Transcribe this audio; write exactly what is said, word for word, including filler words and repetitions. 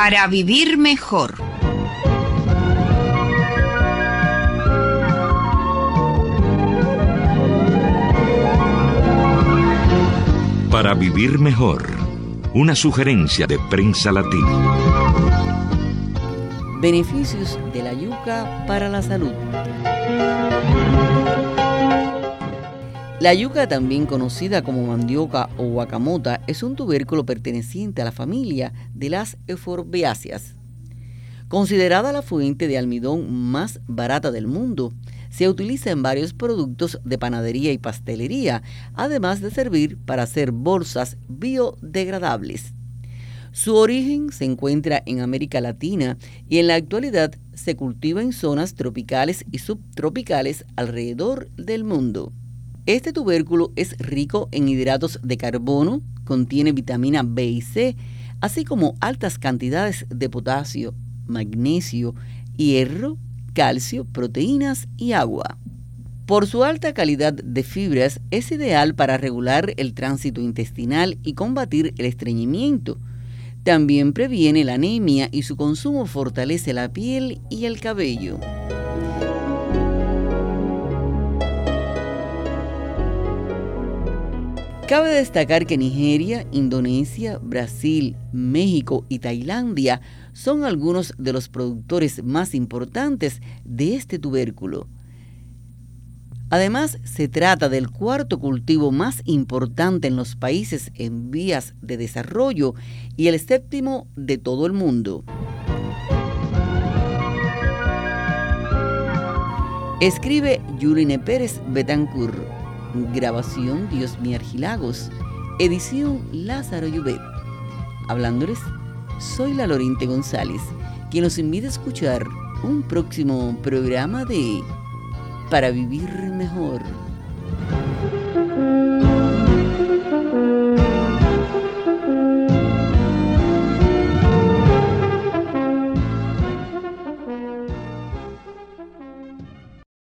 Para vivir mejor. Para vivir mejor. Una sugerencia de Prensa Latina. Beneficios de la yuca para la salud. La yuca, también conocida como mandioca o guacamota, es un tubérculo perteneciente a la familia de las euforbiáceas. Considerada la fuente de almidón más barata del mundo, se utiliza en varios productos de panadería y pastelería, además de servir para hacer bolsas biodegradables. Su origen se encuentra en América Latina y en la actualidad se cultiva en zonas tropicales y subtropicales alrededor del mundo. Este tubérculo es rico en hidratos de carbono, contiene vitamina B y C, así como altas cantidades de potasio, magnesio, hierro, calcio, proteínas y agua. Por su alta calidad de fibras, es ideal para regular el tránsito intestinal y combatir el estreñimiento. También previene la anemia y su consumo fortalece la piel y el cabello. Cabe destacar que Nigeria, Indonesia, Brasil, México y Tailandia son algunos de los productores más importantes de este tubérculo. Además, se trata del cuarto cultivo más importante en los países en vías de desarrollo y el séptimo de todo el mundo. Escribe Yuline Pérez Betancourt. Grabación Diosmi Argilagos. Edición Lázaro Llubet. Hablándoles, soy la Lorente González, quien los invita a escuchar un próximo programa de Para Vivir Mejor.